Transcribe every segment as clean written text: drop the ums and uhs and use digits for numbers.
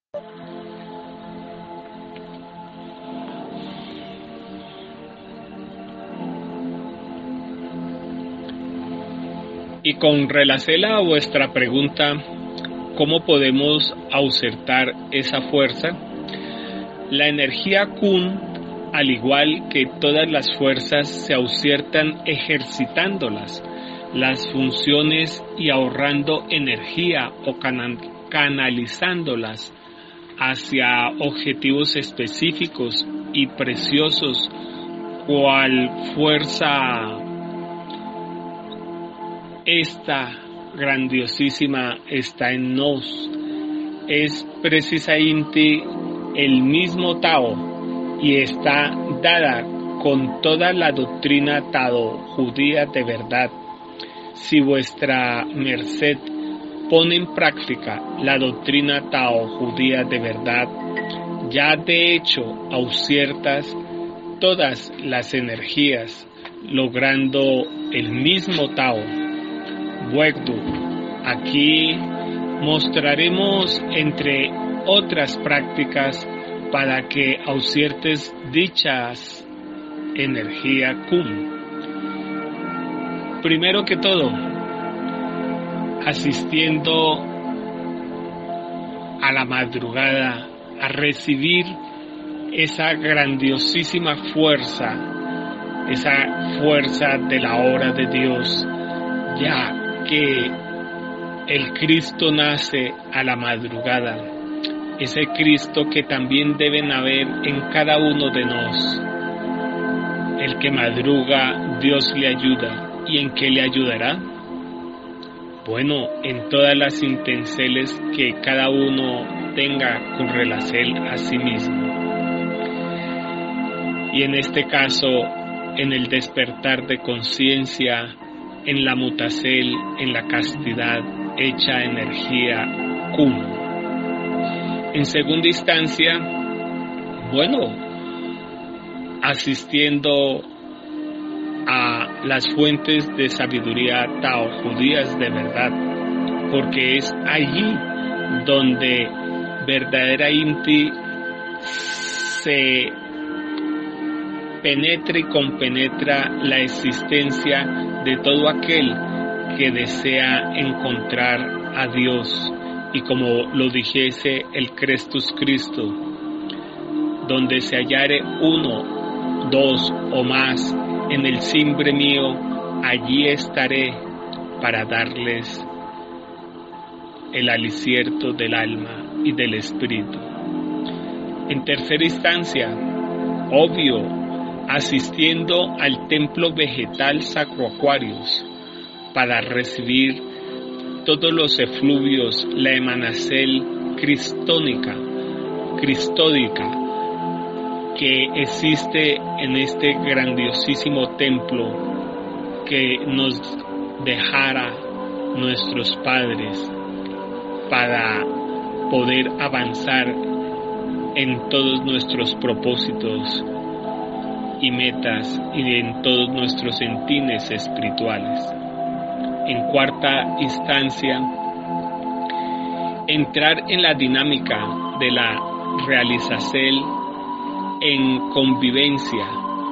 Y con relación a vuestra pregunta, ¿cómo podemos ausentar esa fuerza? La energía Kun, al igual que todas las fuerzas, se ausentan ejercitándolas, las funciones y ahorrando energía o canalizándolas hacia objetivos específicos y preciosos, cual fuerza esta grandiosísima está en nos. Es precisamente el mismo Tao y está dada con toda la doctrina Tao judía de verdad. Si vuestra merced pone en práctica la doctrina Tao judía de verdad, ya de hecho ausiertas todas las energías, logrando el mismo Tao. Wegdu. Aquí mostraremos entre otras prácticas para que ausiertes dichas energía Kun. Primero que todo, asistiendo a la madrugada a recibir esa grandiosísima fuerza, esa fuerza de la hora de Dios, ya que el Cristo nace a la madrugada, ese Cristo que también deben haber en cada uno de nos. El que madruga, Dios le ayuda. ¿Y en qué le ayudará? Bueno, en todas las intenciones que cada uno tenga con relación a sí mismo. Y en este caso, en el despertar de conciencia, en la mutacel, en la castidad, hecha energía Kun. En segunda instancia, bueno, asistiendo a las fuentes de sabiduría Tao judías de verdad, porque es allí donde verdaderamente se penetra y compenetra la existencia de todo aquel que desea encontrar a Dios, y como lo dijese el Crestus Cristo, donde se hallare uno, dos o más en el cimbre mío, allí estaré para darles el alicierto del alma y del espíritu. En tercera instancia, obvio, asistiendo al templo vegetal Sacro Aquarius para recibir todos los efluvios, la emanación cristódica que existe en este grandiosísimo templo que nos dejara nuestros padres para poder avanzar en todos nuestros propósitos y metas y en todos nuestros sentines espirituales. En cuarta instancia, entrar en la dinámica de la realización en convivencia.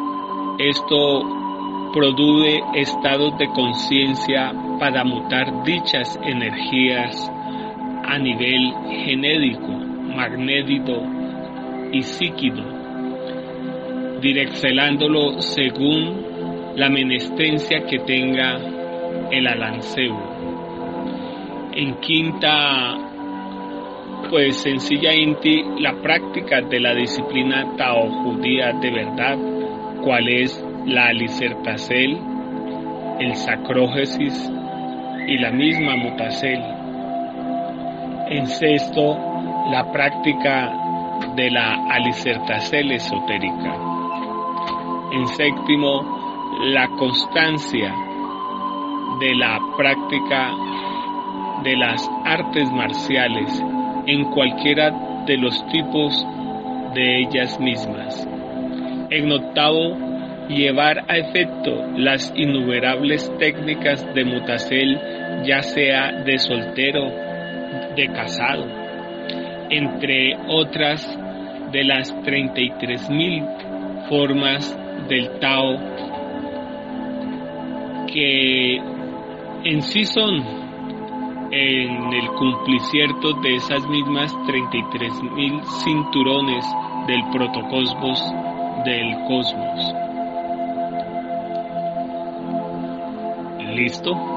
Esto produce estados de conciencia para mutar dichas energías a nivel genético, magnético y psíquico, direccionándolo según la menestencia que tenga el alanceo. En quinta, pues sencillamente la práctica de la disciplina Tao judía de verdad, cual es la alicertacel, el sacrógesis y la misma mutacel. En sexto, la práctica de la alicertacel esotérica. En séptimo, la constancia de la práctica de las artes marciales en cualquiera de los tipos de ellas mismas. En octavo, llevar a efecto las innumerables técnicas de mutacel, ya sea de soltero, de casado. entre otras de las 33,000 formas del Tao, que en sí son en el cumpliciento de esas mismas 33,000 cinturones del protocosmos del cosmos. ¿Listo?